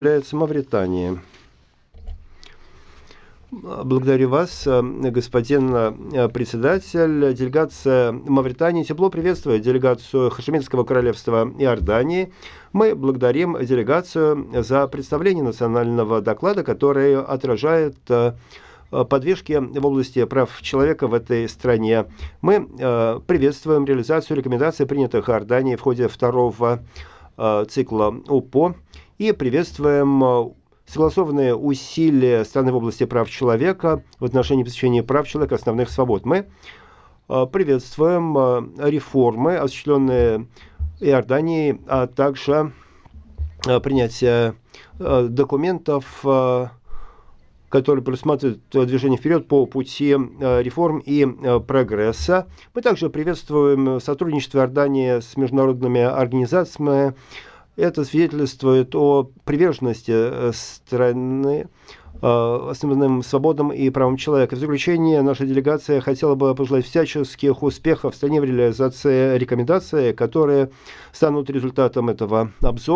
является Мавритания. Благодарю вас, господин председатель. Делегация Мавритании тепло приветствует делегацию Хашемитского королевства Иордании. Мы благодарим делегацию за представление национального доклада, который отражает подвижки в области прав человека в этой стране. Мы приветствуем реализацию рекомендаций, принятых Иорданией в ходе второго цикла УПО, и приветствуем согласованные усилия страны в области прав человека в отношении обеспечения прав человека и основных свобод. Мы приветствуем реформы, осуществленные Иорданией, а также принятие документов, которые предусматривают движение вперед по пути реформ и прогресса. Мы также приветствуем сотрудничество Иордании с международными организациями. Это свидетельствует о приверженности страны основным свободам и правам человека. В заключение, наша делегация хотела бы пожелать всяческих успехов в стране в реализации рекомендаций, которые станут результатом этого обзора.